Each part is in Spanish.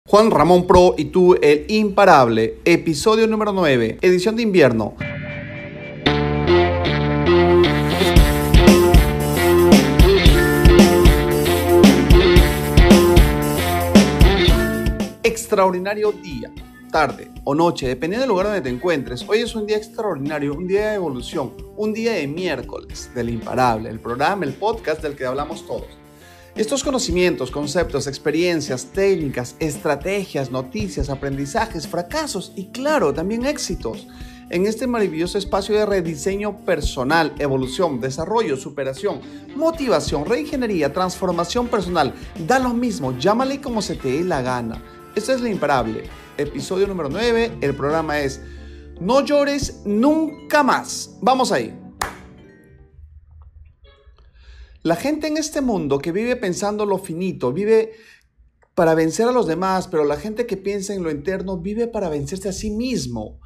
Juan Ramón Pro y tú, el imparable, episodio número 9, edición de invierno. Extraordinario día, tarde o noche, dependiendo del lugar donde te encuentres. Hoy es un día extraordinario, un día de evolución, un día de miércoles del imparable, el programa, el podcast del que hablamos todos. Estos conocimientos, conceptos, experiencias, técnicas, estrategias, noticias, aprendizajes, fracasos y claro, también éxitos en este maravilloso espacio de rediseño personal, evolución, desarrollo, superación, motivación, reingeniería, transformación personal. Da lo mismo, llámale como se te dé la gana. Este es el imparable, episodio número 9, el programa es No llores nunca más. Vamos ahí. La gente en este mundo que vive pensando lo finito, vive para vencer a los demás, pero la gente que piensa en lo eterno vive para vencerse a sí mismo.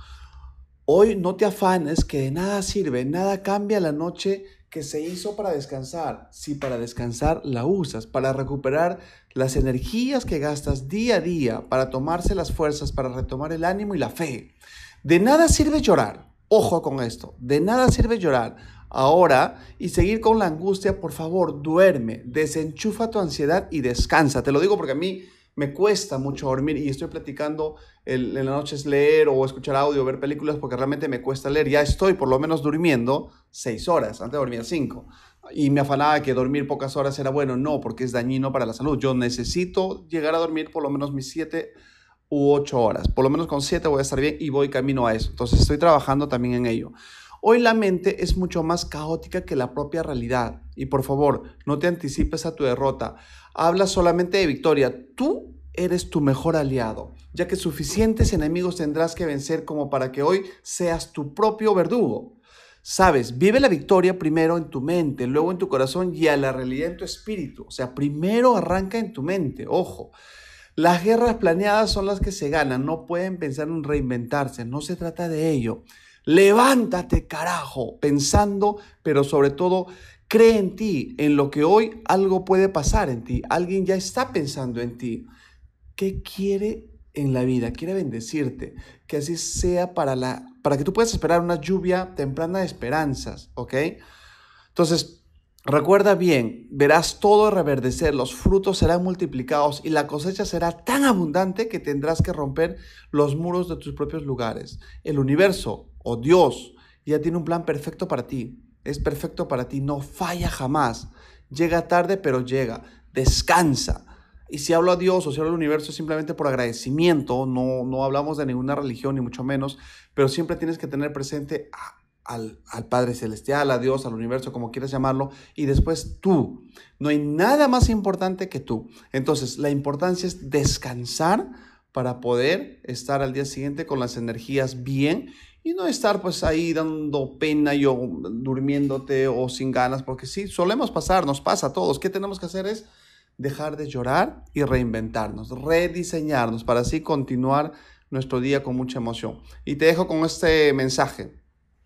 Hoy no te afanes, que de nada sirve, nada cambia la noche que se hizo para descansar. Si para descansar la usas, para recuperar las energías que gastas día a día, para tomarse las fuerzas, para retomar el ánimo y la fe. De nada sirve llorar, ojo con esto, de nada sirve llorar ahora y seguir con la angustia. Por favor, duerme, desenchufa tu ansiedad y descansa. Te lo digo porque a mí me cuesta mucho dormir y estoy platicando en la noche es leer o escuchar audio, ver películas porque realmente me cuesta leer. Ya estoy por lo menos durmiendo 6 horas, antes dormía 5. Y me afanaba que dormir pocas horas era bueno. No, porque es dañino para la salud. Yo necesito llegar a dormir por lo menos mis 7 u 8 horas. Por lo menos con 7 voy a estar bien y voy camino a eso. Entonces estoy trabajando también en ello. Hoy la mente es mucho más caótica que la propia realidad. Y por favor, no te anticipes a tu derrota. Habla solamente de victoria. Tú eres tu mejor aliado, ya que suficientes enemigos tendrás que vencer como para que hoy seas tu propio verdugo. Sabes, vive la victoria primero en tu mente, luego en tu corazón y a la realidad en tu espíritu. O sea, primero arranca en tu mente, ojo. Las guerras planeadas son las que se ganan, no pueden pensar en reinventarse, no se trata de ello. Levántate, carajo, pensando, pero sobre todo cree en ti, en lo que hoy algo puede pasar en ti. Alguien ya está pensando en ti. ¿Qué quiere en la vida? Quiere bendecirte, que así sea para que tú puedas esperar una lluvia temprana de esperanzas, ¿ok? Entonces, recuerda bien, verás todo reverdecer, los frutos serán multiplicados y la cosecha será tan abundante que tendrás que romper los muros de tus propios lugares. El universo o Dios ya tiene un plan perfecto para ti. Es perfecto para ti, no falla jamás. Llega tarde, pero llega. Descansa. Y si hablo a Dios o si hablo al universo es simplemente por agradecimiento, no hablamos de ninguna religión ni mucho menos, pero siempre tienes que tener presente al Padre Celestial, a Dios, al universo, como quieras llamarlo, y después tú. No hay nada más importante que tú. Entonces, la importancia es descansar para poder estar al día siguiente con las energías bien y no estar pues ahí dando pena y durmiéndote o sin ganas, porque sí, solemos pasar, nos pasa a todos. ¿Qué tenemos que hacer? Es dejar de llorar y reinventarnos, rediseñarnos para así continuar nuestro día con mucha emoción. Y te dejo con este mensaje.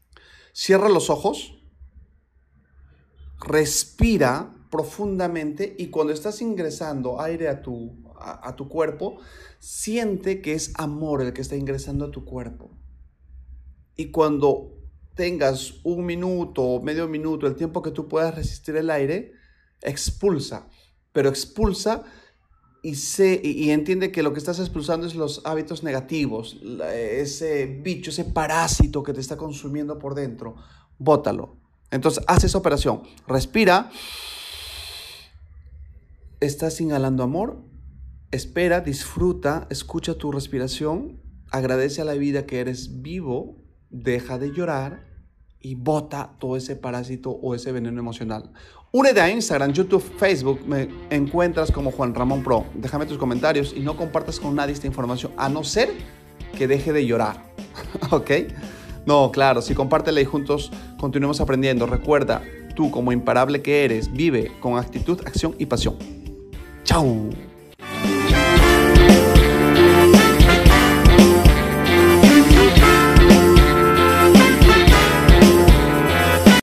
Cierra los ojos, respira profundamente y cuando estás ingresando aire a tu cuerpo, siente que es amor el que está ingresando a tu cuerpo. Y cuando tengas 1 minuto, medio minuto, el tiempo que tú puedas resistir el aire, expulsa. Pero expulsa y entiende que lo que estás expulsando es los hábitos negativos, ese bicho, ese parásito que te está consumiendo por dentro. Bótalo. Entonces, haz esa operación. Respira. Estás inhalando amor. Espera, disfruta, escucha tu respiración. Agradece a la vida que eres vivo. Deja de llorar y bota todo ese parásito o ese veneno emocional. Únete a Instagram, YouTube, Facebook. Me encuentras como Juan Ramón Pro. Déjame tus comentarios y no compartas con nadie esta información, a no ser que deje de llorar. ¿Ok? No, claro, sí, compártela y juntos continuemos aprendiendo. Recuerda, tú como imparable que eres, vive con actitud, acción y pasión. ¡Chao!